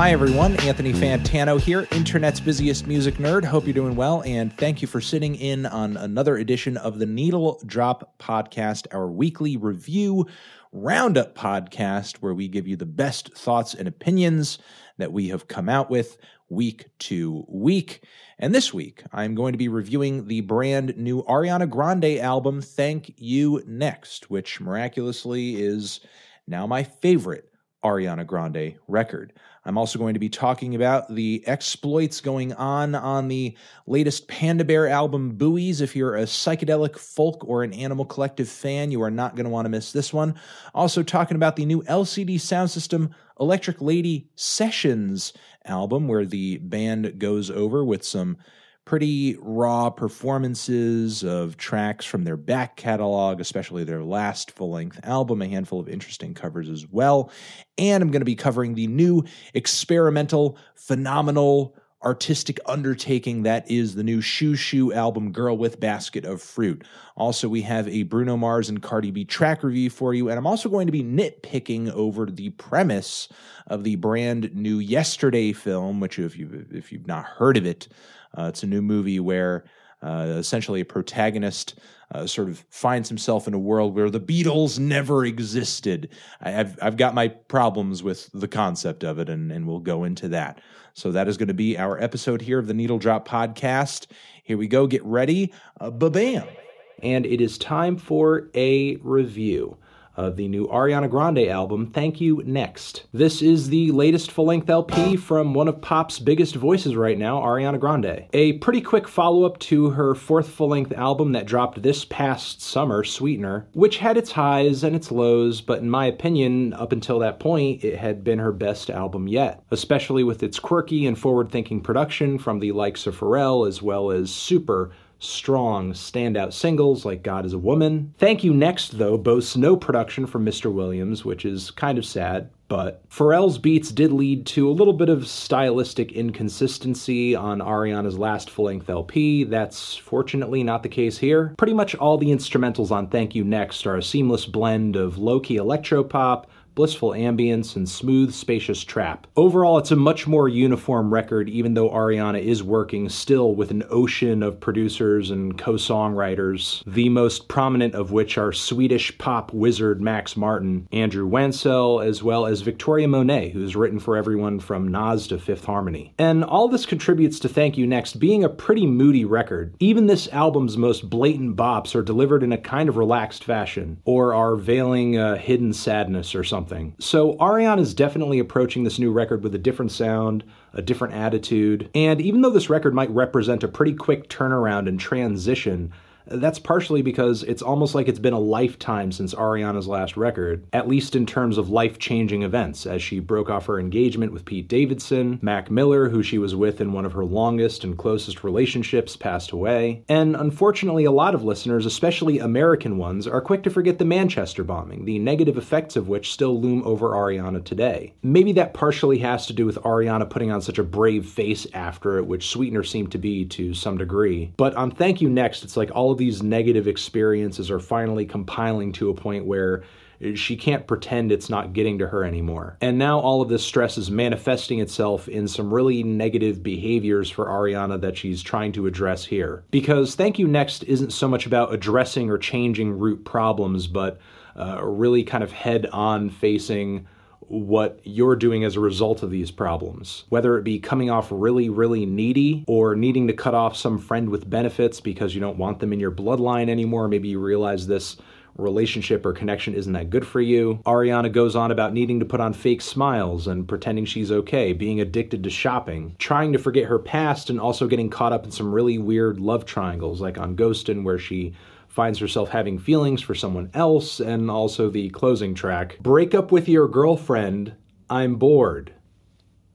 Hi everyone, Anthony Fantano here, internet's busiest music nerd. Hope you're doing well, and thank you for sitting in on another edition of the Needle Drop Podcast, our weekly review roundup podcast where we give you the best thoughts and opinions that we have come out with week to week. And this week, I'm going to be reviewing the brand new Ariana Grande album, Thank You Next, which miraculously is now my favorite Ariana Grande record. I'm also going to be talking about the exploits going on the latest Panda Bear album, Buoys. If you're a psychedelic folk or an Animal Collective fan, you are not going to want to miss this one. Also talking about the new LCD Soundsystem Electric Lady Sessions album, where the band goes over with some pretty raw performances of tracks from their back catalog, especially their last full-length album, a handful of interesting covers as well. And I'm going to be covering the new experimental, phenomenal, artistic undertaking that is the new Shoo Shoo album, Girl with Basket of Fruit. Also, we have a Bruno Mars and Cardi B track review for you, and I'm also going to be nitpicking over the premise of the brand new Yesterday film, which if you've not heard of it, it's a new movie where essentially a protagonist sort of finds himself in a world where the Beatles never existed. I've got my problems with the concept of it, and we'll go into that. So that is going to be our episode here of the Needle Drop Podcast. Here we go. Get ready. Ba-bam. And it is time for a review of the new Ariana Grande album, Thank You Next. This is the latest full-length LP from one of pop's biggest voices right now, Ariana Grande. A pretty quick follow-up to her fourth full-length album that dropped this past summer, Sweetener, which had its highs and its lows, but in my opinion, up until that point, it had been her best album yet, especially with its quirky and forward-thinking production from the likes of Pharrell, as well as super strong standout singles like God Is a Woman. Thank You Next, though, boasts no production from Mr. Williams, which is kind of sad, but Pharrell's beats did lead to a little bit of stylistic inconsistency on Ariana's last full-length LP. That's fortunately not the case here. Pretty much all the instrumentals on Thank You Next are a seamless blend of low-key electropop, blissful ambience, and smooth, spacious trap. Overall, it's a much more uniform record, even though Ariana is working still with an ocean of producers and co-songwriters, the most prominent of which are Swedish pop wizard Max Martin, Andrew Wansell, as well as Victoria Monet, who's written for everyone from Nas to Fifth Harmony. And all this contributes to Thank You Next being a pretty moody record. Even this album's most blatant bops are delivered in a kind of relaxed fashion, or are veiling a hidden sadness or something. So Ariana is definitely approaching this new record with a different sound, a different attitude, and even though this record might represent a pretty quick turnaround and transition, that's partially because it's almost like it's been a lifetime since Ariana's last record, at least in terms of life-changing events, as she broke off her engagement with Pete Davidson, Mac Miller, who she was with in one of her longest and closest relationships, passed away, and unfortunately a lot of listeners, especially American ones, are quick to forget the Manchester bombing, the negative effects of which still loom over Ariana today. Maybe that partially has to do with Ariana putting on such a brave face after it, which Sweetener seemed to be to some degree, but on Thank You Next, it's like all of these negative experiences are finally compiling to a point where she can't pretend it's not getting to her anymore. And now all of this stress is manifesting itself in some really negative behaviors for Ariana that she's trying to address here. Because Thank You Next isn't so much about addressing or changing root problems, but really kind of head-on facing what you're doing as a result of these problems. Whether it be coming off really, really needy, or needing to cut off some friend with benefits because you don't want them in your bloodline anymore. Maybe you realize this relationship or connection isn't that good for you. Ariana goes on about needing to put on fake smiles and pretending she's okay, being addicted to shopping, trying to forget her past, and also getting caught up in some really weird love triangles, like on Ghostin', where she finds herself having feelings for someone else, and also the closing track, Break Up With Your Girlfriend, I'm Bored.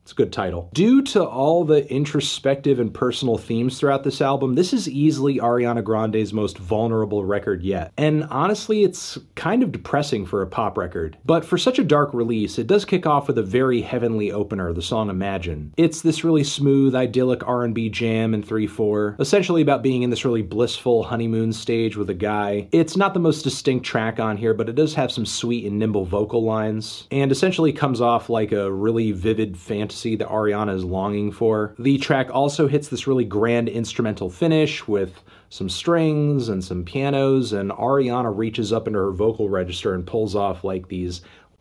It's a good title. Due to all the introspective and personal themes throughout this album, this is easily Ariana Grande's most vulnerable record yet. And honestly, it's kind of depressing for a pop record. But for such a dark release, it does kick off with a very heavenly opener, the song Imagine. It's this really smooth, idyllic R&B jam in 3/4, essentially about being in this really blissful honeymoon stage with a guy. It's not the most distinct track on here, but it does have some sweet and nimble vocal lines, and essentially comes off like a really vivid fantasy that Ariana is longing for. The track also hits this really grand instrumental finish with some strings and some pianos, and Ariana reaches up into her vocal register and pulls off like these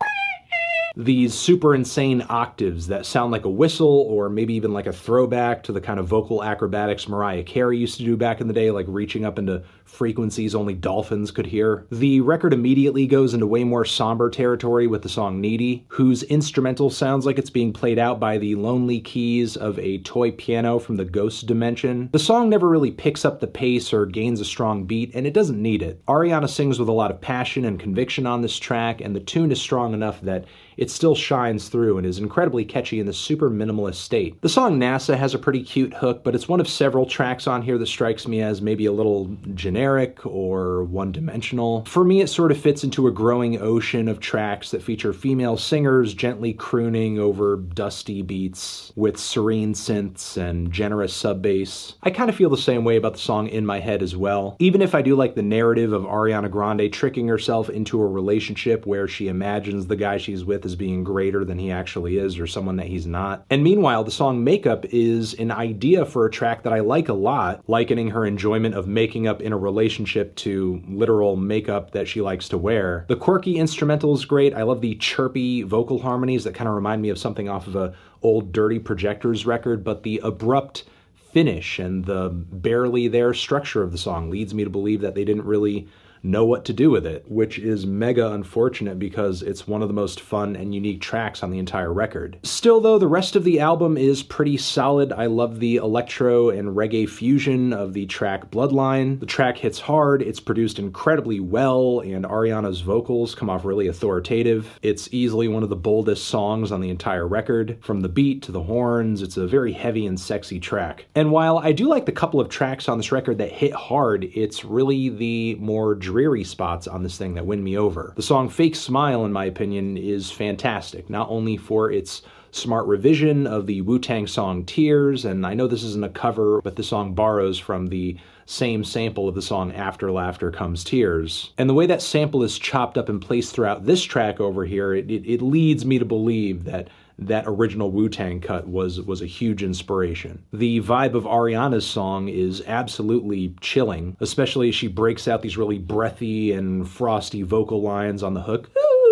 super insane octaves that sound like a whistle, or maybe even like a throwback to the kind of vocal acrobatics Mariah Carey used to do back in the day, like reaching up into frequencies only dolphins could hear. The record immediately goes into way more somber territory with the song Needy, whose instrumental sounds like it's being played out by the lonely keys of a toy piano from the Ghost dimension. The song never really picks up the pace or gains a strong beat, and it doesn't need it. Ariana sings with a lot of passion and conviction on this track, and the tune is strong enough that it still shines through and is incredibly catchy in this super minimalist state. The song NASA has a pretty cute hook, but it's one of several tracks on here that strikes me as maybe a little generic or one-dimensional. For me, it sort of fits into a growing ocean of tracks that feature female singers gently crooning over dusty beats with serene synths and generous sub-bass. I kind of feel the same way about the song In My Head as well. Even if I do like the narrative of Ariana Grande tricking herself into a relationship where she imagines the guy she's with as being greater than he actually is, or someone that he's not. And meanwhile, the song Makeup is an idea for a track that I like a lot, likening her enjoyment of making up in a relationship to literal makeup that she likes to wear. The quirky instrumental is great. I love the chirpy vocal harmonies that kind of remind me of something off of a old Dirty Projectors record, but the abrupt finish and the barely there structure of the song leads me to believe that they didn't really know what to do with it, which is mega unfortunate because it's one of the most fun and unique tracks on the entire record. Still though, the rest of the album is pretty solid. I love the electro and reggae fusion of the track Bloodline. The track hits hard, it's produced incredibly well, and Ariana's vocals come off really authoritative. It's easily one of the boldest songs on the entire record. From the beat to the horns, it's a very heavy and sexy track. And while I do like the couple of tracks on this record that hit hard, it's really the more dreary spots on this thing that win me over. The song Fake Smile, in my opinion, is fantastic, not only for its smart revision of the Wu-Tang song Tears, and I know this isn't a cover, but the song borrows from the same sample of the song After Laughter Comes Tears. And the way that sample is chopped up and placed throughout this track over here, it leads me to believe that that original Wu-Tang cut was a huge inspiration. The vibe of Ariana's song is absolutely chilling, especially as she breaks out these really breathy and frosty vocal lines on the hook.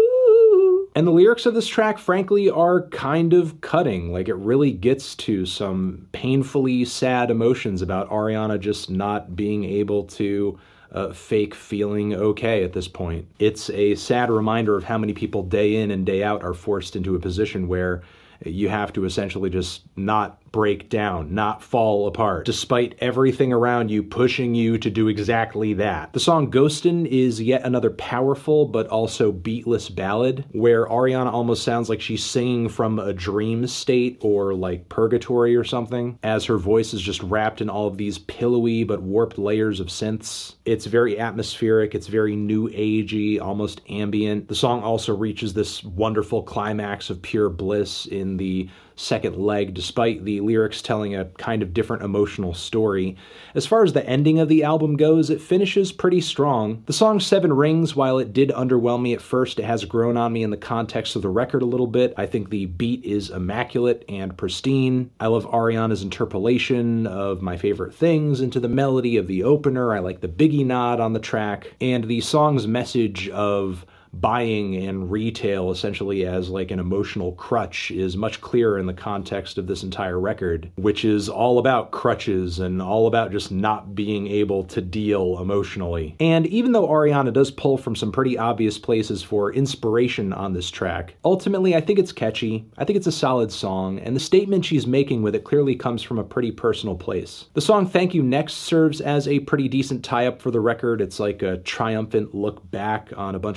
And the lyrics of this track, frankly, are kind of cutting. Like, it really gets to some painfully sad emotions about Ariana just not being able to fake feeling okay at this point. It's a sad reminder of how many people day in and day out are forced into a position where you have to essentially just not break down, not fall apart, despite everything around you pushing you to do exactly that. The song Ghostin' is yet another powerful but also beatless ballad where Ariana almost sounds like she's singing from a dream state or like purgatory or something, as her voice is just wrapped in all of these pillowy but warped layers of synths. It's very atmospheric, it's very new agey, almost ambient. The song also reaches this wonderful climax of pure bliss in the second leg, despite the lyrics telling a kind of different emotional story. As far as the ending of the album goes, it finishes pretty strong. The song Seven Rings, while it did underwhelm me at first, it has grown on me in the context of the record a little bit. I think the beat is immaculate and pristine. I love Ariana's interpolation of My Favorite Things into the melody of the opener. I like the Biggie nod on the track, and the song's message of buying and retail essentially as like an emotional crutch is much clearer in the context of this entire record, which is all about crutches and all about just not being able to deal emotionally. And even though Ariana does pull from some pretty obvious places for inspiration on this track, ultimately I think it's catchy, I think it's a solid song, and the statement she's making with it clearly comes from a pretty personal place. The song Thank You Next serves as a pretty decent tie-up for the record. It's like a triumphant look back on a bunch of relationships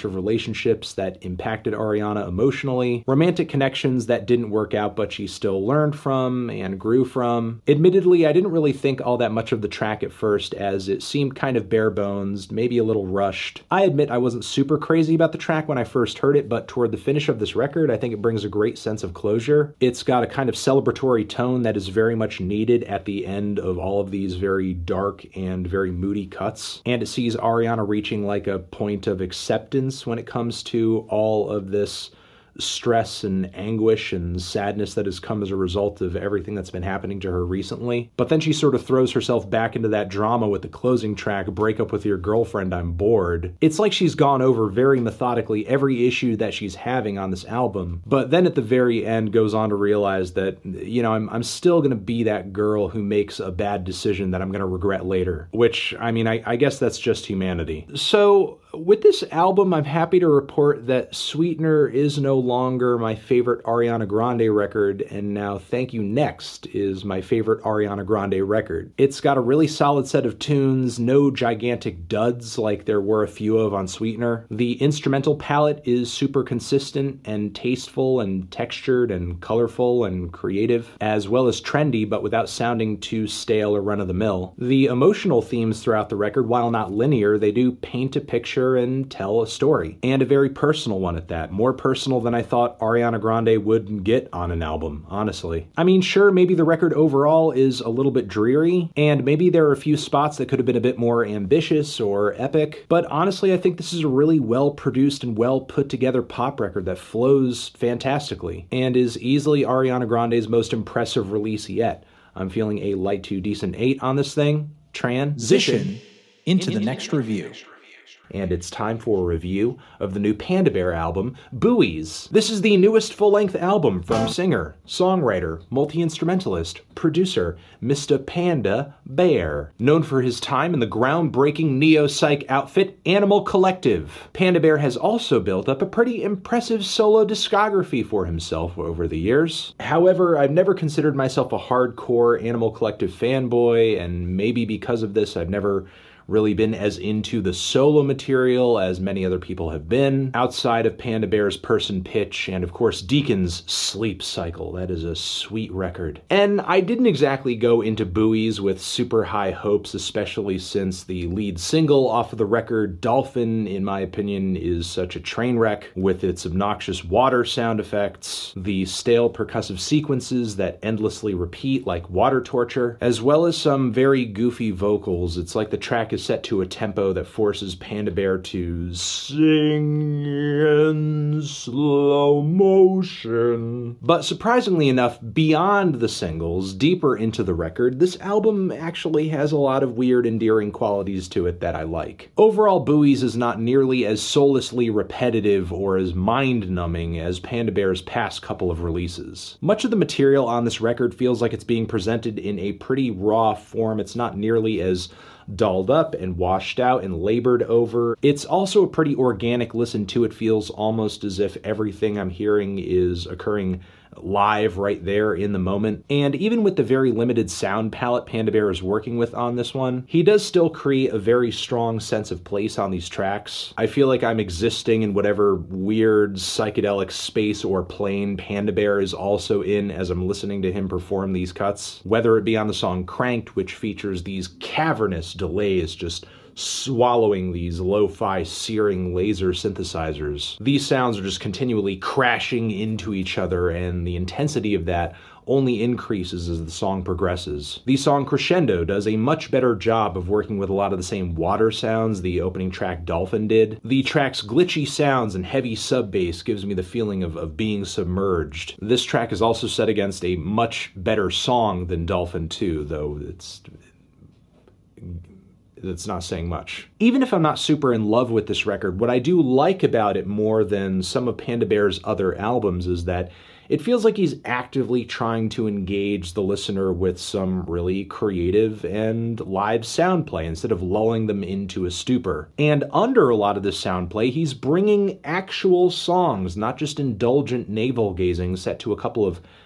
relationships that impacted Ariana emotionally, romantic connections that didn't work out but she still learned from and grew from. Admittedly, I didn't really think all that much of the track at first, as it seemed kind of bare bones, maybe a little rushed. I admit I wasn't super crazy about the track when I first heard it, but toward the finish of this record, I think it brings a great sense of closure. It's got a kind of celebratory tone that is very much needed at the end of all of these very dark and very moody cuts, and it sees Ariana reaching like a point of acceptance when it comes to all of this stress and anguish and sadness that has come as a result of everything that's been happening to her recently. But then she sort of throws herself back into that drama with the closing track, "Break Up With Your Girlfriend, I'm Bored." It's like she's gone over very methodically every issue that she's having on this album, but then at the very end goes on to realize that, I'm still going to be that girl who makes a bad decision that I'm going to regret later, which, I guess that's just humanity. So with this album, I'm happy to report that Sweetener is no longer my favorite Ariana Grande record, and now Thank You Next is my favorite Ariana Grande record. It's got a really solid set of tunes, no gigantic duds like there were a few of on Sweetener. The instrumental palette is super consistent and tasteful and textured and colorful and creative, as well as trendy, but without sounding too stale or run-of-the-mill. The emotional themes throughout the record, while not linear, they do paint a picture and tell a story, and a very personal one at that. More personal than I thought Ariana Grande would get on an album, honestly. Sure, maybe the record overall is a little bit dreary, and maybe there are a few spots that could have been a bit more ambitious or epic, but honestly, I think this is a really well-produced and well-put-together pop record that flows fantastically, and is easily Ariana Grande's most impressive release yet. I'm feeling a light to decent 8 on this thing. Transition into the next review. And it's time for a review of the new Panda Bear album, Buoys. This is the newest full-length album from singer, songwriter, multi-instrumentalist, producer, Mr. Panda Bear, known for his time in the groundbreaking neo-psych outfit Animal Collective. Panda Bear has also built up a pretty impressive solo discography for himself over the years. However, I've never considered myself a hardcore Animal Collective fanboy, and maybe because of this, I've never really been as into the solo material as many other people have been, outside of Panda Bear's Person Pitch and, of course, Deacon's Sleep Cycle. That is a sweet record. And I didn't exactly go into Buoys with super high hopes, especially since the lead single off of the record, Dolphin, in my opinion, is such a train wreck with its obnoxious water sound effects, the stale percussive sequences that endlessly repeat like water torture, as well as some very goofy vocals. It's like the track is set to a tempo that forces Panda Bear to sing in slow motion. But surprisingly enough, beyond the singles, deeper into the record, this album actually has a lot of weird, endearing qualities to it that I like. Overall, Buoys is not nearly as soullessly repetitive or as mind-numbing as Panda Bear's past couple of releases. Much of the material on this record feels like it's being presented in a pretty raw form. It's not nearly as dolled up and washed out and labored over. It's also a pretty organic listen to. It feels almost as if everything I'm hearing is occurring live right there in the moment. And even with the very limited sound palette Panda Bear is working with on this one, he does still create a very strong sense of place on these tracks. I feel like I'm existing in whatever weird psychedelic space or plane Panda Bear is also in as I'm listening to him perform these cuts. Whether it be on the song Cranked, which features these cavernous delays just swallowing these lo-fi searing laser synthesizers. These sounds are just continually crashing into each other, and the intensity of that only increases as the song progresses. The song Crescendo does a much better job of working with a lot of the same water sounds the opening track Dolphin did. The track's glitchy sounds and heavy sub-bass gives me the feeling of being submerged. This track is also set against a much better song than Dolphin 2, though that's not saying much. Even if I'm not super in love with this record, what I do like about it more than some of Panda Bear's other albums is that it feels like he's actively trying to engage the listener with some really creative and live sound play instead of lulling them into a stupor. And under a lot of this sound play, he's bringing actual songs, not just indulgent navel-gazing set to a couple of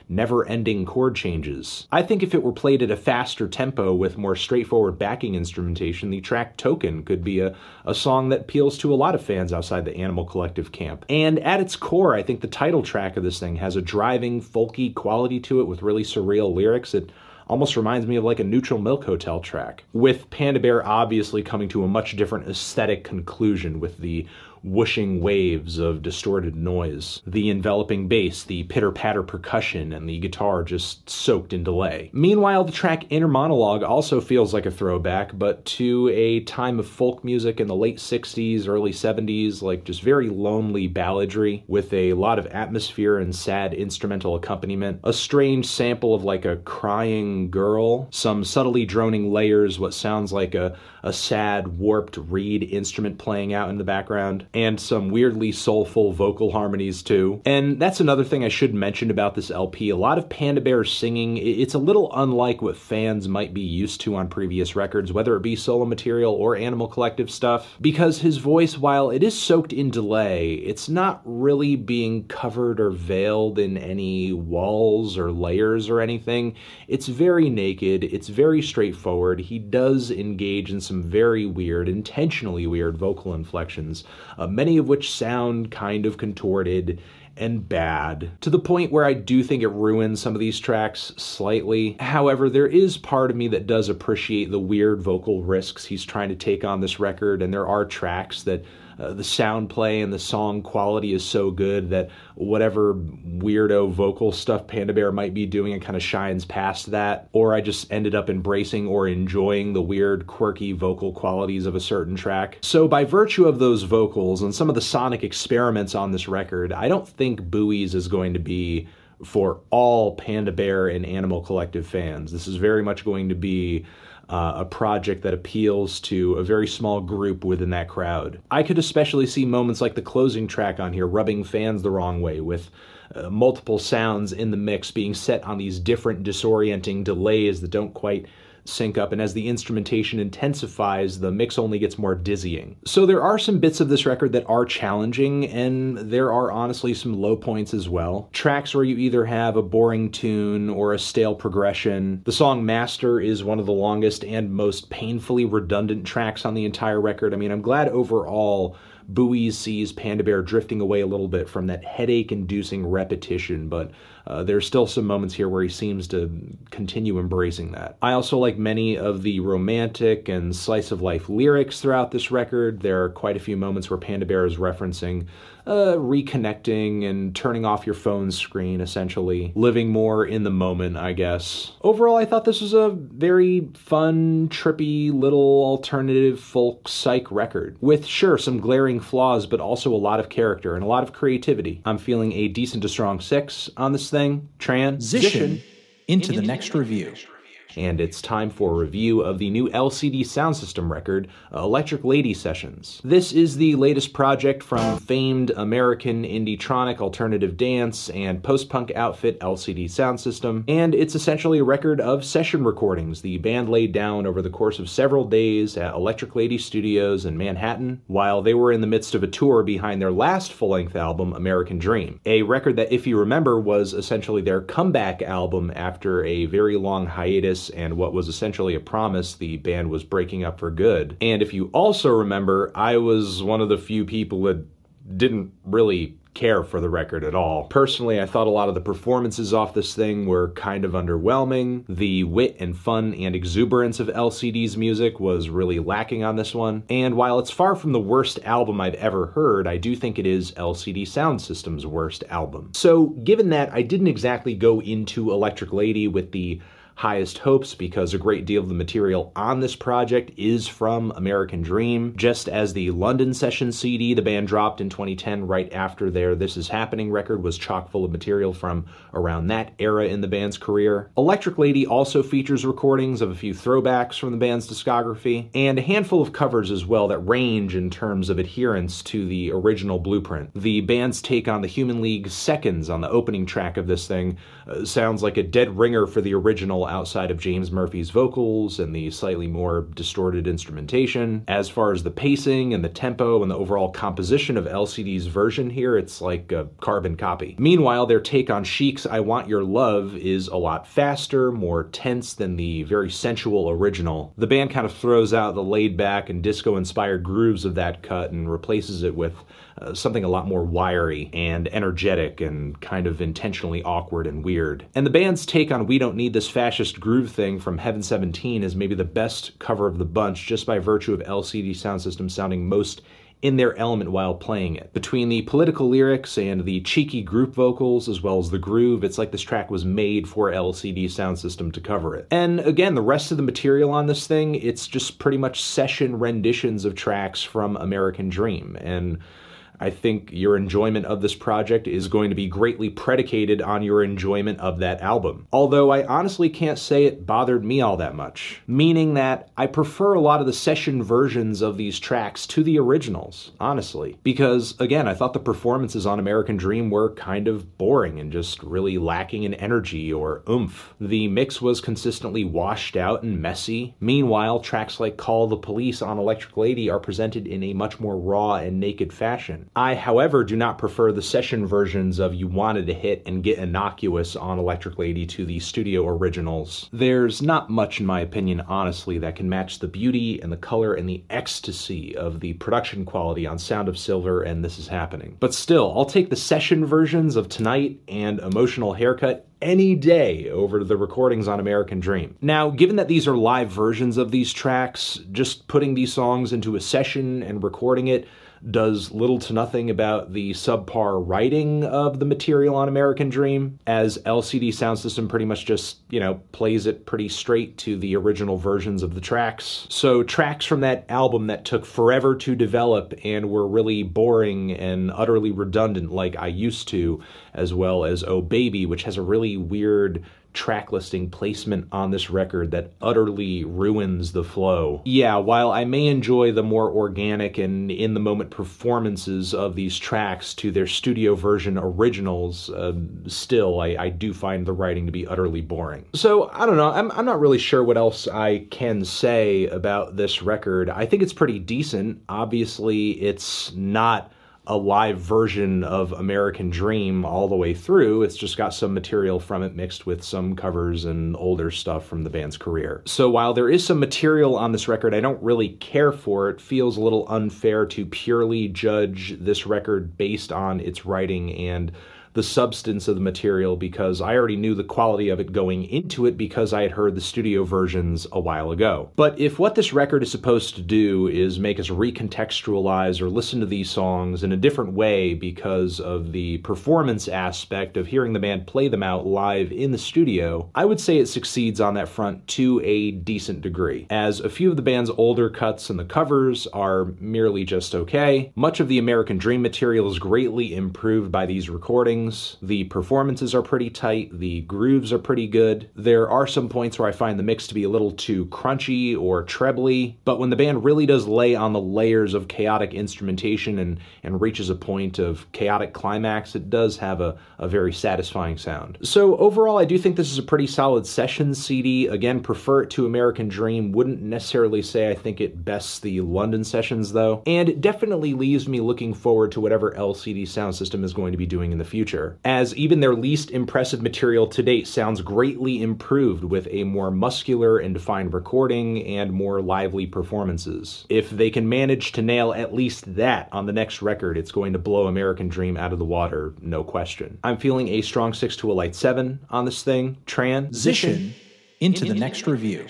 never-ending chord changes. I think if it were played at a faster tempo with more straightforward backing instrumentation, the track Token could be a song that appeals to a lot of fans outside the Animal Collective camp. And at its core, I think the title track of this thing has a driving, folky quality to it with really surreal lyrics. It almost reminds me of like a Neutral Milk Hotel track, with Panda Bear obviously coming to a much different aesthetic conclusion with the whooshing waves of distorted noise, the enveloping bass, the pitter-patter percussion, and the guitar just soaked in delay. Meanwhile, the track Inner Monologue also feels like a throwback, but to a time of folk music in the late 60s, early 70s, like just very lonely balladry with a lot of atmosphere and sad instrumental accompaniment, a strange sample of like a crying girl, some subtly droning layers, what sounds like a sad, warped reed instrument playing out in the background, and some weirdly soulful vocal harmonies too. And that's another thing I should mention about this LP. A lot of Panda Bear singing, it's a little unlike what fans might be used to on previous records, whether it be solo material or Animal Collective stuff, because his voice, while it is soaked in delay, it's not really being covered or veiled in any walls or layers or anything. It's very naked, it's very straightforward. He does engage in some very weird, intentionally weird vocal inflections, many of which sound kind of contorted and bad, to the point where I do think it ruins some of these tracks slightly. However, there is part of me that does appreciate the weird vocal risks he's trying to take on this record, and there are tracks that the sound play and the song quality is so good that whatever weirdo vocal stuff Panda Bear might be doing, it kind of shines past that. Or I just ended up embracing or enjoying the weird, quirky vocal qualities of a certain track. So by virtue of those vocals and some of the sonic experiments on this record, I don't think Buoys is going to be for all Panda Bear and Animal Collective fans. This is very much going to be a project that appeals to a very small group within that crowd. I could especially see moments like the closing track on here rubbing fans the wrong way, with multiple sounds in the mix being set on these different disorienting delays that don't quite sync up, and as the instrumentation intensifies, the mix only gets more dizzying. So there are some bits of this record that are challenging, and there are honestly some low points as well. Tracks where you either have a boring tune or a stale progression. The song Master is one of the longest and most painfully redundant tracks on the entire record. I mean, I'm glad overall Buoys sees Panda Bear drifting away a little bit from that headache-inducing repetition, but there's still some moments here where he seems to continue embracing that. I also like many of the romantic and slice-of-life lyrics throughout this record. There are quite a few moments where Panda Bear is referencing reconnecting and turning off your phone screen, essentially. Living more in the moment, I guess. Overall, I thought this was a very fun, trippy, little alternative folk psych record, with, sure, some glaring flaws, but also a lot of character and a lot of creativity. I'm feeling a decent to strong 6 on this thing. Transition into the next review. And it's time for a review of the new LCD Soundsystem record, Electric Lady Sessions. This is the latest project from famed American indie-tronic alternative dance and post-punk outfit LCD Soundsystem, and it's essentially a record of session recordings the band laid down over the course of several days at Electric Lady Studios in Manhattan, while they were in the midst of a tour behind their last full-length album, American Dream, a record that, if you remember, was essentially their comeback album after a very long hiatus and what was essentially a promise the band was breaking up for good. And if you also remember, I was one of the few people that didn't really care for the record at all. Personally, I thought a lot of the performances off this thing were kind of underwhelming. The wit and fun and exuberance of LCD's music was really lacking on this one. And while it's far from the worst album I've ever heard, I do think it is LCD Soundsystem's worst album. So given that, I didn't exactly go into Electric Lady with the highest hopes, because a great deal of the material on this project is from American Dream, just as the London Session CD the band dropped in 2010 right after their This Is Happening record was chock full of material from around that era in the band's career. Electric Lady also features recordings of a few throwbacks from the band's discography, and a handful of covers as well that range in terms of adherence to the original blueprint. The band's take on the Human League Seconds on the opening track of this thing sounds like a dead ringer for the original outside of James Murphy's vocals and the slightly more distorted instrumentation. As far as the pacing and the tempo and the overall composition of LCD's version here, it's like a carbon copy. Meanwhile, their take on Chic's I Want Your Love is a lot faster, more tense than the very sensual original. The band kind of throws out the laid-back and disco-inspired grooves of that cut and replaces it with something a lot more wiry and energetic and kind of intentionally awkward and weird. And the band's take on We Don't Need This Fascist Groove Thing from Heaven 17 is maybe the best cover of the bunch just by virtue of LCD Soundsystem sounding most in their element while playing it. Between the political lyrics and the cheeky group vocals as well as the groove, it's like this track was made for LCD Soundsystem to cover it. And again, the rest of the material on this thing, it's just pretty much session renditions of tracks from American Dream. And I think your enjoyment of this project is going to be greatly predicated on your enjoyment of that album. Although I honestly can't say it bothered me all that much, meaning that I prefer a lot of the session versions of these tracks to the originals, honestly. Because, again, I thought the performances on American Dream were kind of boring and just really lacking in energy or oomph. The mix was consistently washed out and messy. Meanwhile, tracks like Call the Police on Electric Lady are presented in a much more raw and naked fashion. I, however, do not prefer the session versions of You Wanted to Hit and Get Innocuous on Electric Lady to the studio originals. There's not much, in my opinion, honestly, that can match the beauty and the color and the ecstasy of the production quality on Sound of Silver and This Is Happening. But still, I'll take the session versions of Tonight and Emotional Haircut any day over the recordings on American Dream. Now, given that these are live versions of these tracks, just putting these songs into a session and recording it does little to nothing about the subpar writing of the material on American Dream, as LCD Soundsystem pretty much just, plays it pretty straight to the original versions of the tracks. So tracks from that album that took forever to develop and were really boring and utterly redundant like I Used To, as well as Oh Baby, which has a really weird track listing placement on this record that utterly ruins the flow. Yeah, while I may enjoy the more organic and in-the-moment performances of these tracks to their studio version originals, still, I do find the writing to be utterly boring. So, I don't know, I'm not really sure what else I can say about this record. I think it's pretty decent. Obviously, it's not a live version of American Dream all the way through. It's just got some material from it mixed with some covers and older stuff from the band's career. So while there is some material on this record I don't really care for, it feels a little unfair to purely judge this record based on its writing and the substance of the material, because I already knew the quality of it going into it because I had heard the studio versions a while ago. But if what this record is supposed to do is make us recontextualize or listen to these songs in a different way because of the performance aspect of hearing the band play them out live in the studio, I would say it succeeds on that front to a decent degree, as a few of the band's older cuts and the covers are merely just okay. Much of the American Dream material is greatly improved by these recordings. The performances are pretty tight, the grooves are pretty good. There are some points where I find the mix to be a little too crunchy or trebly, but when the band really does lay on the layers of chaotic instrumentation and reaches a point of chaotic climax, it does have a very satisfying sound. So overall, I do think this is a pretty solid session CD. Again, prefer it to American Dream. Wouldn't necessarily say I think it bests the London sessions, though. And it definitely leaves me looking forward to whatever LCD Soundsystem is going to be doing in the future, as even their least impressive material to date sounds greatly improved with a more muscular and defined recording and more lively performances. If they can manage to nail at least that on the next record, it's going to blow American Dream out of the water, no question. I'm feeling a strong 6 to a light 7 on this thing. Transition into the next review.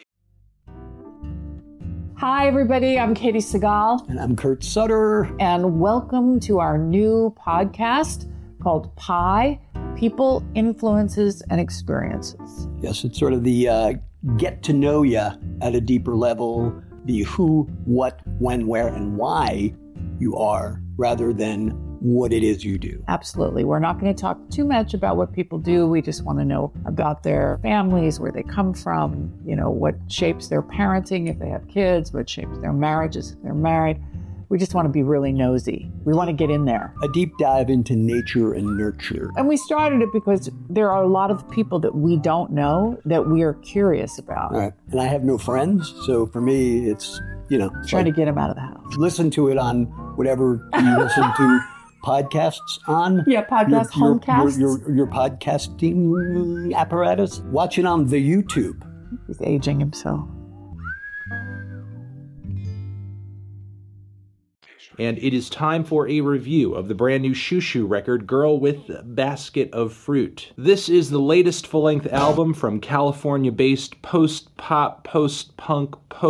Hi, everybody. I'm Katie Segal. And I'm Kurt Sutter. And welcome to our new podcast called Pi, People, Influences, and Experiences. Yes, it's sort of the get to know you at a deeper level, the who, what, when, where, and why you are, rather than what it is you do. Absolutely. We're not going to talk too much about what people do. We just want to know about their families, where they come from, what shapes their parenting if they have kids, what shapes their marriages if they're married. We just want to be really nosy. We want to get in there. A deep dive into nature and nurture. And we started it because there are a lot of people that we don't know that we are curious about. All right. And I have no friends, so for me, it's, trying to get them out of the house. Listen to it on whatever you listen to podcasts on. Yeah, homecasts. Your podcasting apparatus. Watch it on the YouTube. He's aging himself. And it is time for a review of the brand new Shoo Shoo record, Girl with Basket of Fruit. This is the latest full-length album from California-based post-pop, post-punk,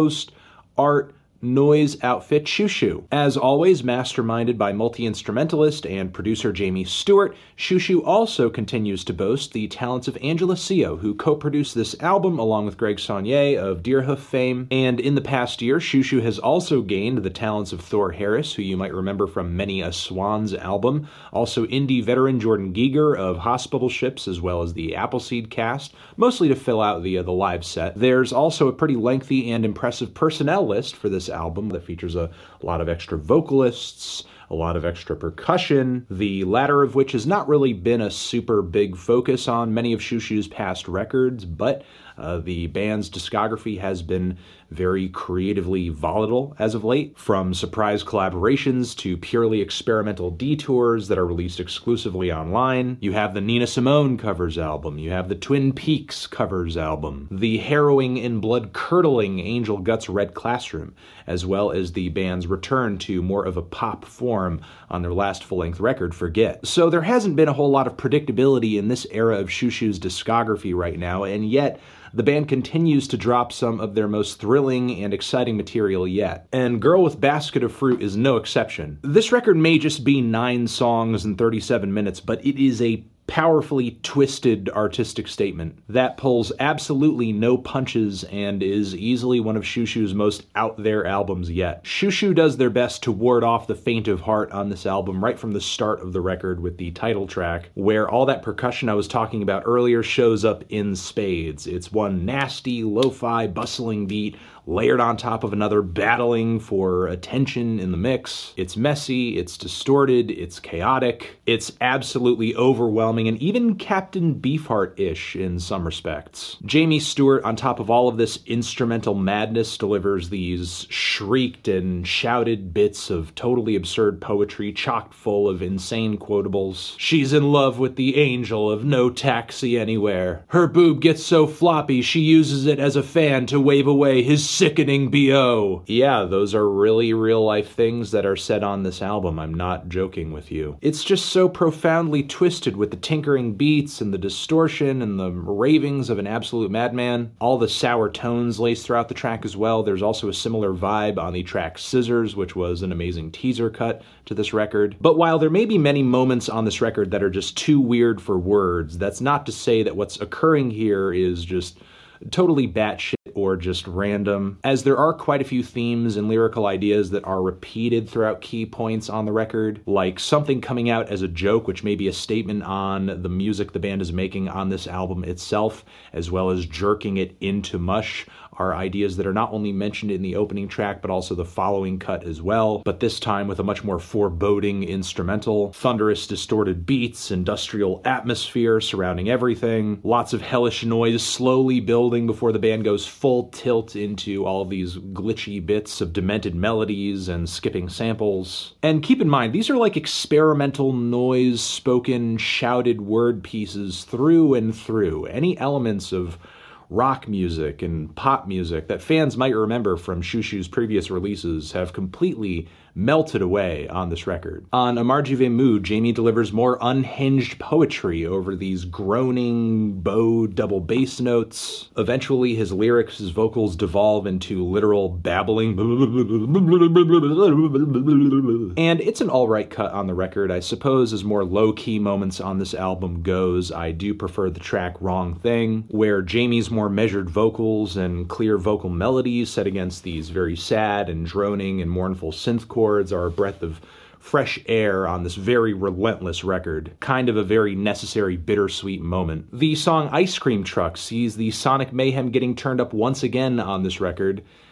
post-art noise outfit Shoo Shoo. As always, masterminded by multi-instrumentalist and producer Jamie Stewart, Shoo Shoo also continues to boast the talents of Angela Sio, who co-produced this album along with Greg Saunier of Deerhoof fame. And in the past year, Shoo Shoo has also gained the talents of Thor Harris, who you might remember from Many a Swans album, also indie veteran Jordan Giger of Hospital Ships, as well as the Appleseed cast, mostly to fill out the live set. There's also a pretty lengthy and impressive personnel list for this album that features a lot of extra vocalists, a lot of extra percussion, the latter of which has not really been a super big focus on many of Shoo Shoo's past records, but the band's discography has been very creatively volatile as of late, from surprise collaborations to purely experimental detours that are released exclusively online. You have the Nina Simone covers album, you have the Twin Peaks covers album, the harrowing and blood-curdling Angel Guts Red Classroom, as well as the band's return to more of a pop form on their last full-length record, Forget. So there hasn't been a whole lot of predictability in this era of Shoo Shoo's discography right now, and yet the band continues to drop some of their most thrilling and exciting material yet. And Girl with Basket of Fruit is no exception. This record may just be 9 songs and 37 minutes, but it is a powerfully twisted artistic statement that pulls absolutely no punches and is easily one of Shoo Shoo's most out there albums yet. Shoo Shoo does their best to ward off the faint of heart on this album right from the start of the record with the title track, where all that percussion I was talking about earlier shows up in spades. It's one nasty, lo-fi, bustling beat layered on top of another, battling for attention in the mix. It's messy, it's distorted, it's chaotic, it's absolutely overwhelming, and even Captain Beefheart-ish in some respects. Jamie Stewart, on top of all of this instrumental madness, delivers these shrieked and shouted bits of totally absurd poetry chocked full of insane quotables. She's in love with the angel of no taxi anywhere. Her boob gets so floppy she uses it as a fan to wave away his sickening BO. Yeah, those are really real-life things that are said on this album. I'm not joking with you. It's just so profoundly twisted with the tinkering beats and the distortion and the ravings of an absolute madman. All the sour tones laced throughout the track as well. There's also a similar vibe on the track Scissors, which was an amazing teaser cut to this record. But while there may be many moments on this record that are just too weird for words, that's not to say that what's occurring here is just totally batshit or just random, as there are quite a few themes and lyrical ideas that are repeated throughout key points on the record, like something coming out as a joke, which may be a statement on the music the band is making on this album itself, as well as jerking it into mush, are ideas that are not only mentioned in the opening track, but also the following cut as well, but this time with a much more foreboding instrumental, thunderous distorted beats, industrial atmosphere surrounding everything, lots of hellish noise slowly building before the band goes full tilt into all of these glitchy bits of demented melodies and skipping samples. And keep in mind, these are like experimental noise, spoken, shouted word pieces through and through. Any elements of rock music and pop music that fans might remember from Shoo Shoo's previous releases have completely melted away on this record. On Amarji Vemu, Jamie delivers more unhinged poetry over these groaning, bowed double bass notes. Eventually, his lyrics, his vocals devolve into literal babbling. And it's an alright cut on the record. I suppose as more low-key moments on this album goes, I do prefer the track Wrong Thing, where Jamie's more measured vocals and clear vocal melodies set against these very sad and droning and mournful synth chords are a breath of fresh air on this very relentless record. Kind of a very necessary bittersweet moment. The song Ice Cream Truck sees the sonic mayhem getting turned up once again on this record,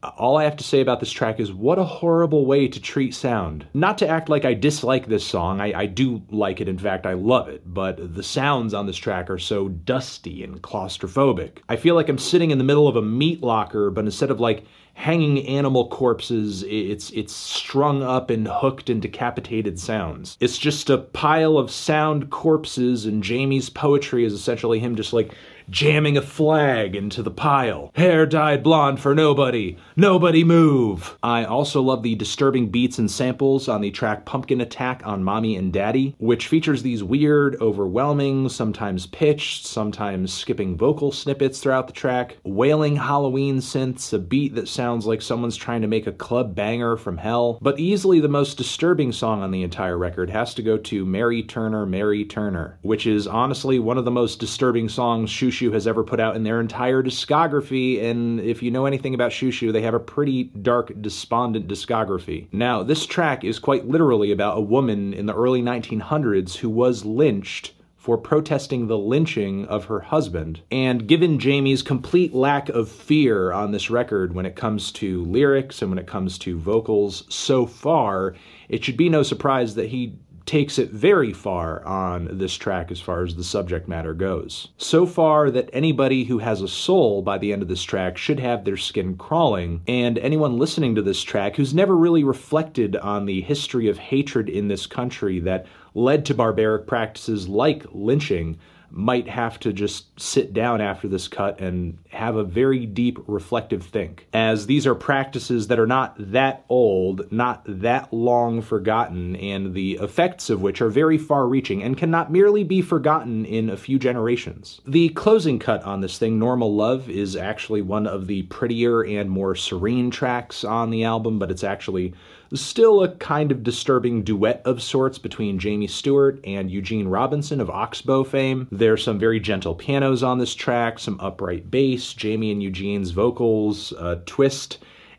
All I have to say about this track is what a horrible way to treat sound. Not to act like I dislike this song, I do like it, in fact I love it, but the sounds on this track are so dusty and claustrophobic. I feel like I'm sitting in the middle of a meat locker, but instead of like hanging animal corpses, it's strung up and hooked and decapitated sounds. It's just a pile of sound corpses, and Jamie's poetry is essentially him just like jamming a flag into the pile. Hair dyed blonde for nobody. Nobody move. I also love the disturbing beats and samples on the track Pumpkin Attack on Mommy and Daddy, which features these weird, overwhelming, sometimes pitched, sometimes skipping vocal snippets throughout the track, wailing Halloween synths, a beat that sounds like someone's trying to make a club banger from hell. But easily the most disturbing song on the entire record has to go to Mary Turner, which is honestly one of the most disturbing songs Shushu has ever put out in their entire discography, and if you know anything about Shushu, they have a pretty dark, despondent discography. Now, this track is quite literally about a woman in the early 1900s who was lynched for protesting the lynching of her husband. And given Jamie's complete lack of fear on this record when it comes to lyrics and when it comes to vocals so far, it should be no surprise that he takes it very far on this track as far as the subject matter goes. So far that anybody who has a soul by the end of this track should have their skin crawling, and anyone listening to this track who's never really reflected on the history of hatred in this country that led to barbaric practices like lynching might have to just sit down after this cut and have a very deep reflective think, as these are practices that are not that old, not that long forgotten, and the effects of which are very far-reaching and cannot merely be forgotten in a few generations. The closing cut on this thing, Normal Love, is actually one of the prettier and more serene tracks on the album, but it's actually still a kind of disturbing duet of sorts between Jamie Stewart and Eugene Robinson of Oxbow fame. There's some very gentle pianos on this track, some upright bass, Jamie and Eugene's vocals twist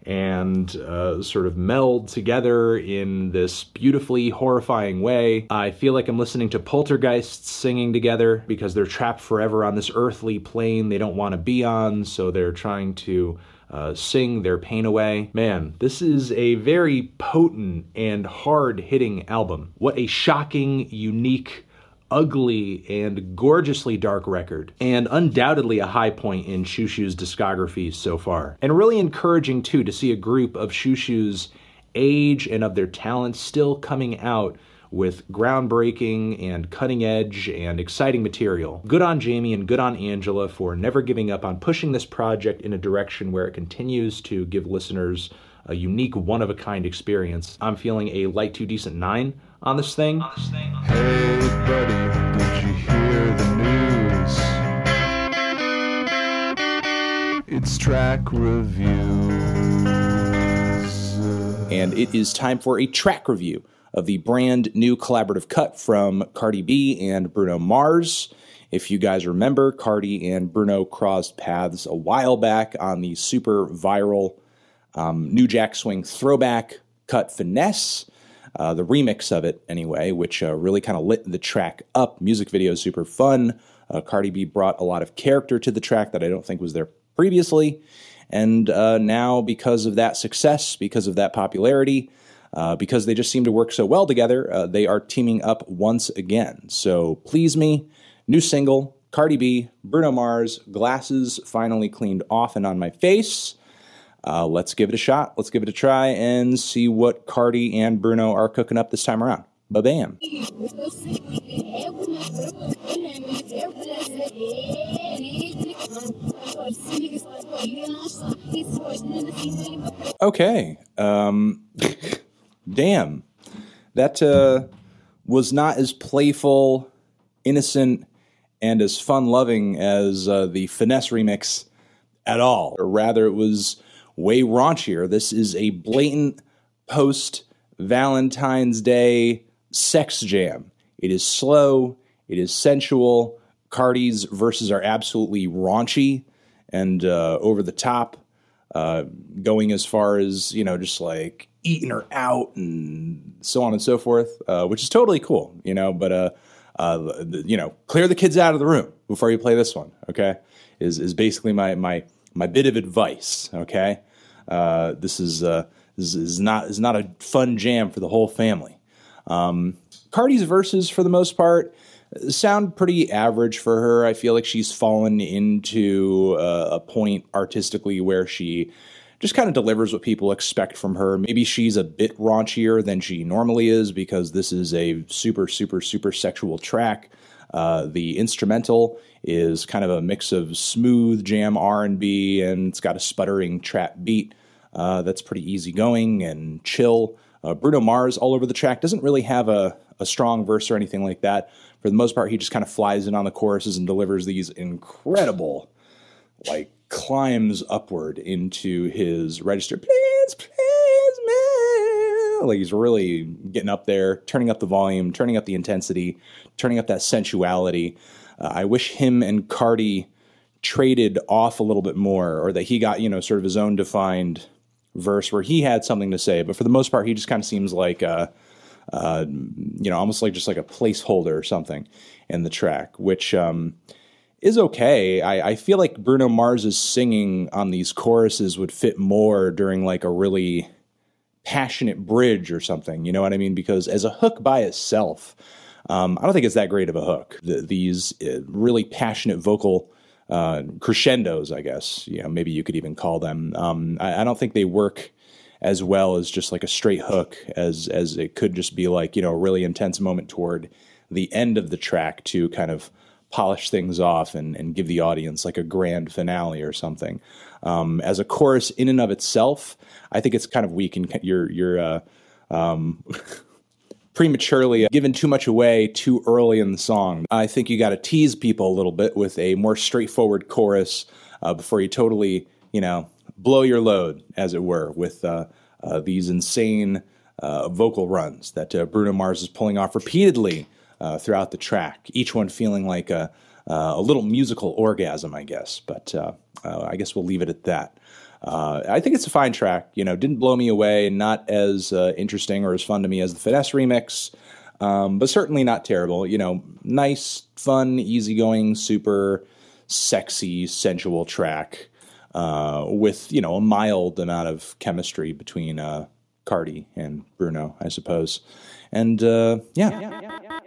and sort of meld together in this beautifully horrifying way. I feel like I'm listening to poltergeists singing together because they're trapped forever on this earthly plane they don't want to be on, so they're trying to sing their pain away. Man, this is a very potent and hard-hitting album. What a shocking, unique, ugly, and gorgeously dark record, and undoubtedly a high point in Shushu's discography so far. And really encouraging, too, to see a group of Shushu's age and of their talent still coming out with groundbreaking and cutting edge and exciting material. Good on Jamie and good on Angela for never giving up on pushing this project in a direction where it continues to give listeners a unique, one-of-a-kind experience. I'm feeling a light to decent 9 on this thing. Hey buddy, did you hear the news? It's track reviews. And it is time for a track review of the brand new collaborative cut from Cardi B and Bruno Mars. If you guys remember, Cardi and Bruno crossed paths a while back on the super viral New Jack Swing throwback cut Finesse, the remix of it anyway, which really kind of lit the track up. Music video is super fun. Cardi B brought a lot of character to the track that I don't think was there previously. And now, because of that success, because of that popularity, because they just seem to work so well together, they are teaming up once again. So Please Me, new single, Cardi B, Bruno Mars, glasses finally cleaned off and on my face. Let's give it a shot. Let's give it a try and see what Cardi and Bruno are cooking up this time around. Ba-bam. Okay. Damn. That was not as playful, innocent, and as fun-loving as the Finesse remix at all. Or rather, it was way raunchier. This is a blatant post-Valentine's Day sex jam. It is slow. It is sensual. Cardi's verses are absolutely raunchy and over the top, going as far as, you know, just like eating her out and so on and so forth, which is totally cool, you know, but, you know, clear the kids out of the room before you play this one, okay, is basically my bit of advice, okay? This is not a fun jam for the whole family. Cardi's verses, for the most part, sound pretty average for her. I feel like she's fallen into a point artistically where she just kind of delivers what people expect from her. Maybe she's a bit raunchier than she normally is because this is a super, super, super sexual track. The instrumental is kind of a mix of smooth jam R&B, and it's got a sputtering trap beat that's pretty easygoing and chill. Bruno Mars all over the track doesn't really have a strong verse or anything like that. For the most part, he just kind of flies in on the choruses and delivers these incredible, climbs upward into his register. Please, man. He's really getting up there, turning up the volume, turning up the intensity, turning up that sensuality. I wish him and Cardi traded off a little bit more, or that he got, sort of his own defined verse where he had something to say. But for the most part, he just kind of seems like almost like just like a placeholder or something in the track, which is okay. I feel like Bruno Mars's singing on these choruses would fit more during like a really passionate bridge or something. You know what I mean? Because as a hook by itself, I don't think it's that great of a hook. These really passionate vocal crescendos, I guess, maybe you could even call them. I don't think they work as well as just like a straight hook as it could just be like, a really intense moment toward the end of the track to kind of polish things off and give the audience like a grand finale or something. As a chorus in and of itself, I think it's kind of weak, and you're prematurely giving too much away too early in the song. I think you got to tease people a little bit with a more straightforward chorus before you totally, blow your load, as it were, with these insane vocal runs that Bruno Mars is pulling off repeatedly throughout the track, each one feeling like a little musical orgasm, I guess. But I guess we'll leave it at that. I think it's a fine track. Didn't blow me away, not as interesting or as fun to me as the Finesse remix, but certainly not terrible. Nice, fun, easygoing, super sexy, sensual track with, a mild amount of chemistry between Cardi and Bruno, I suppose. And yeah.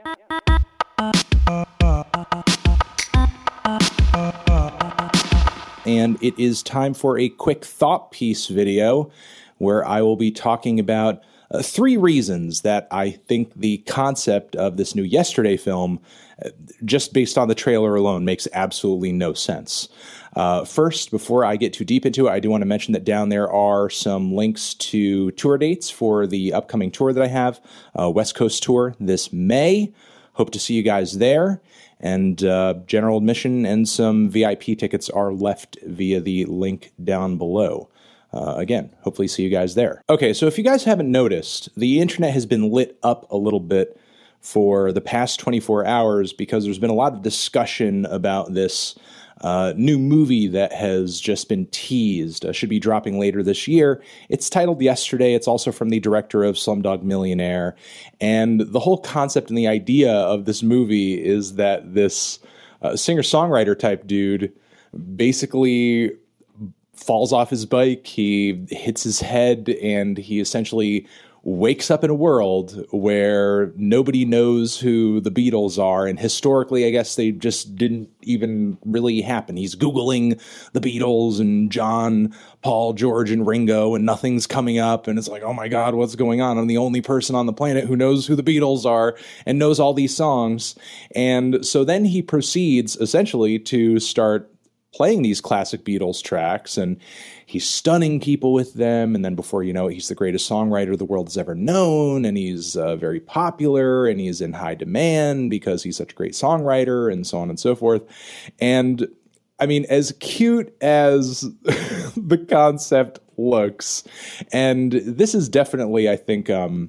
And it is time for a quick thought piece video where I will be talking about 3 reasons that I think the concept of this new Yesterday film, just based on the trailer alone, makes absolutely no sense. First, before I get too deep into it, I do want to mention that down there are some links to tour dates for the upcoming tour that I have, West Coast tour this May. Hope to see you guys there. And general admission and some VIP tickets are left via the link down below. Again, hopefully see you guys there. Okay, so if you guys haven't noticed, the internet has been lit up a little bit for the past 24 hours because there's been a lot of discussion about this new movie that has just been teased. Should be dropping later this year. It's titled Yesterday. It's also from the director of Slumdog Millionaire. And the whole concept and the idea of this movie is that this singer-songwriter type dude basically falls off his bike, he hits his head, and he essentially wakes up in a world where nobody knows who the Beatles are. And historically, I guess they just didn't even really happen. He's Googling the Beatles and John, Paul, George, and Ringo, and nothing's coming up. And it's like, oh my God, what's going on? I'm the only person on the planet who knows who the Beatles are and knows all these songs. And so then he proceeds essentially to start playing these classic Beatles tracks, and he's stunning people with them. And then before you know it, he's the greatest songwriter the world has ever known, and he's very popular, and he's in high demand because he's such a great songwriter, and so on and so forth. And I mean, as cute as the concept looks, and this is definitely, I think, a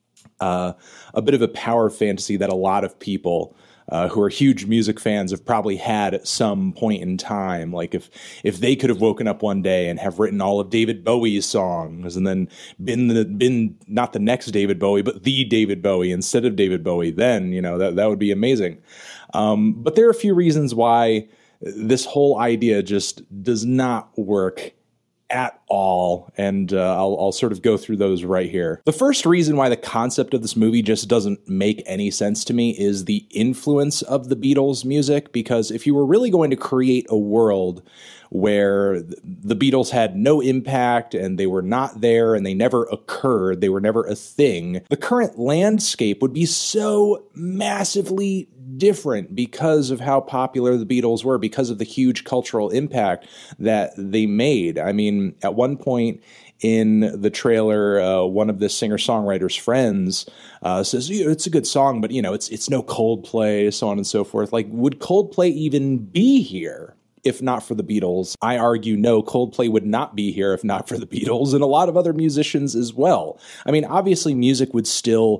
bit of a power fantasy that a lot of people who are huge music fans have probably had at some point in time. Like if they could have woken up one day and have written all of David Bowie's songs and then been not the next David Bowie, but the David Bowie instead of David Bowie, then, that would be amazing. But there are a few reasons why this whole idea just does not work at all, and I'll sort of go through those right here. The first reason why the concept of this movie just doesn't make any sense to me is the influence of the Beatles' music, because if you were really going to create a world where the Beatles had no impact and they were not there and they never occurred, they were never a thing, the current landscape would be so massively different because of how popular the Beatles were, because of the huge cultural impact that they made. I mean, at one point in the trailer, one of the singer-songwriter's friends says, it's a good song, but, it's no Coldplay, so on and so forth. Like, would Coldplay even be here if not for the Beatles? I argue no, Coldplay would not be here if not for the Beatles, and a lot of other musicians as well. I mean, obviously music would still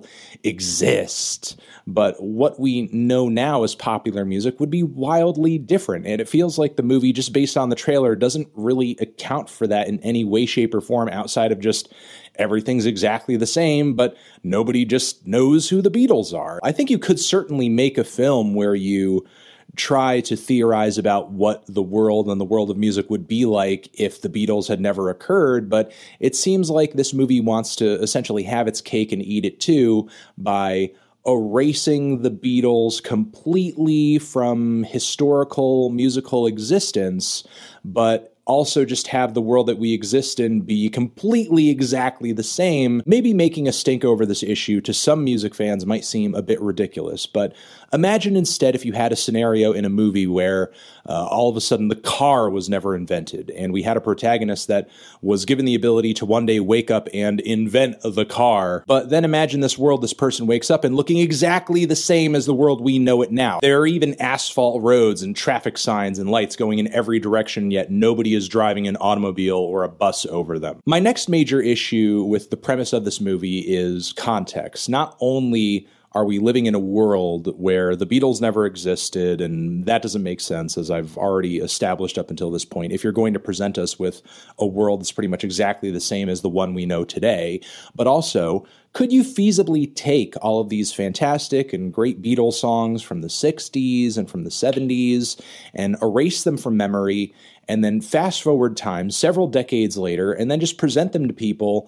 exist, but what we know now as popular music would be wildly different, and it feels like the movie, just based on the trailer, doesn't really account for that in any way, shape, or form outside of just everything's exactly the same, but nobody just knows who the Beatles are. I think you could certainly make a film where you try to theorize about what the world and the world of music would be like if the Beatles had never occurred, but it seems like this movie wants to essentially have its cake and eat it too by erasing the Beatles completely from historical musical existence, but also just have the world that we exist in be completely exactly the same. Maybe making a stink over this issue to some music fans might seem a bit ridiculous, but imagine instead if you had a scenario in a movie where all of a sudden the car was never invented, and we had a protagonist that was given the ability to one day wake up and invent the car. But then imagine this world, this person wakes up and looking exactly the same as the world we know it now. There are even asphalt roads and traffic signs and lights going in every direction, yet nobody is driving an automobile or a bus over them. My next major issue with the premise of this movie is context. Not only are we living in a world where the Beatles never existed, and that doesn't make sense, as I've already established up until this point, if you're going to present us with a world that's pretty much exactly the same as the one we know today, but also, could you feasibly take all of these fantastic and great Beatles songs from the 60s and from the 70s and erase them from memory, and then fast forward time several decades later, and then just present them to people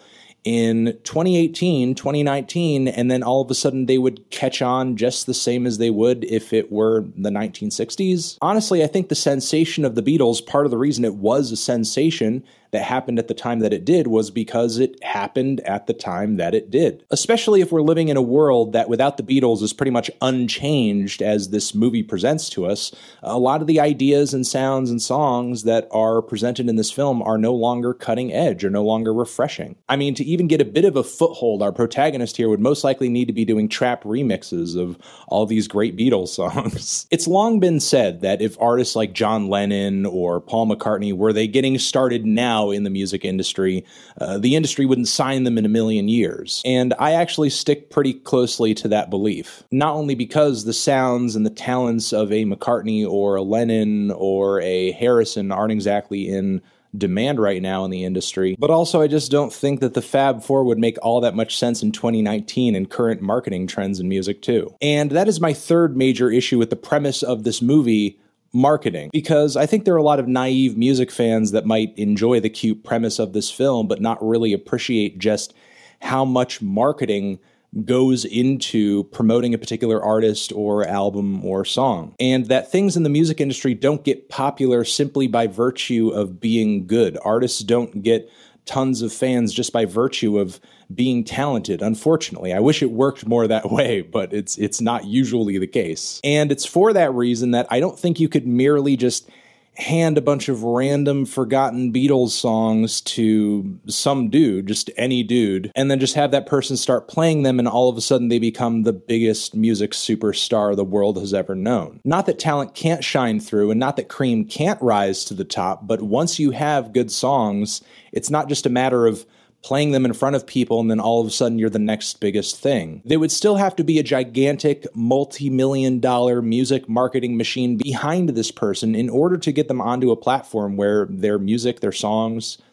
in 2018, 2019, and then all of a sudden they would catch on just the same as they would if it were the 1960s? Honestly, I think the sensation of the Beatles, part of the reason it was a sensation that happened at the time that it did, was because it happened at the time that it did. Especially if we're living in a world that without the Beatles is pretty much unchanged as this movie presents to us. A lot of the ideas and sounds and songs that are presented in this film are no longer cutting edge or no longer refreshing. I mean, to even get a bit of a foothold, our protagonist here would most likely need to be doing trap remixes of all these great Beatles songs. It's long been said that if artists like John Lennon or Paul McCartney, were they getting started now in the music industry, the industry wouldn't sign them in a million years. And I actually stick pretty closely to that belief. Not only because the sounds and the talents of a McCartney or a Lennon or a Harrison aren't exactly in demand right now in the industry, but also I just don't think that the Fab Four would make all that much sense in 2019 and current marketing trends in music too. And that is my third major issue with the premise of this movie: marketing, because I think there are a lot of naive music fans that might enjoy the cute premise of this film, but not really appreciate just how much marketing goes into promoting a particular artist or album or song. And that things in the music industry don't get popular simply by virtue of being good. Artists don't get tons of fans just by virtue of being talented, unfortunately. I wish it worked more that way, but it's not usually the case. And it's for that reason that I don't think you could merely just hand a bunch of random forgotten Beatles songs to some dude, just any dude, and then just have that person start playing them, and all of a sudden they become the biggest music superstar the world has ever known. Not that talent can't shine through, and not that cream can't rise to the top, but once you have good songs, it's not just a matter of playing them in front of people and then all of a sudden you're the next biggest thing. There would still have to be a gigantic multi-million-dollar music marketing machine behind this person in order to get them onto a platform where their music, their songs,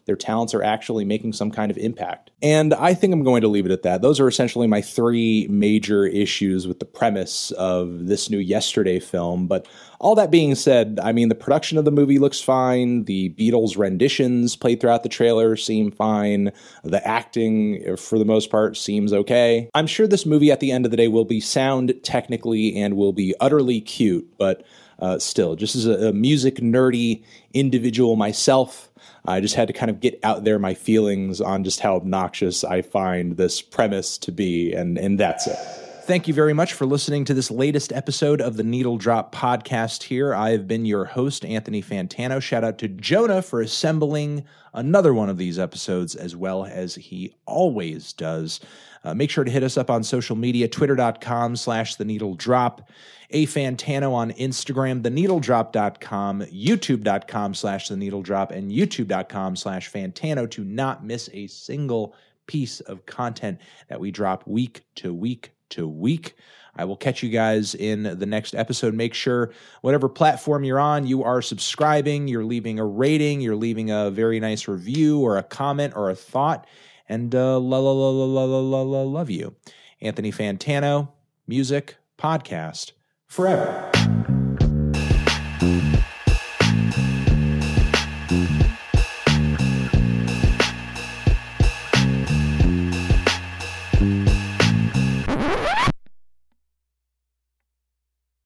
their talents are actually making some kind of impact. And I think I'm going to leave it at that. Those are essentially my three major issues with the premise of this new Yesterday film. But all that being said, I mean, the production of the movie looks fine. The Beatles renditions played throughout the trailer seem fine. The acting, for the most part, seems okay. I'm sure this movie at the end of the day will be sound technically and will be utterly cute, but still, just as a music nerdy individual myself, I just had to kind of get out there my feelings on just how obnoxious I find this premise to be, and that's it. Thank you very much for listening to this latest episode of the Needle Drop podcast here. I have been your host, Anthony Fantano. Shout out to Jonah for assembling another one of these episodes, as well as he always does. Make sure to hit us up on social media, twitter.com/theneedledrop, afantano on Instagram, theneedledrop.com, youtube.com/theneedledrop, and youtube.com/fantano to not miss a single piece of content that we drop week to week to week. I will catch you guys in the next episode. Make sure whatever platform you're on, you are subscribing, you're leaving a rating, you're leaving a very nice review or a comment or a thought, and love you. Anthony Fantano, music, podcast, forever.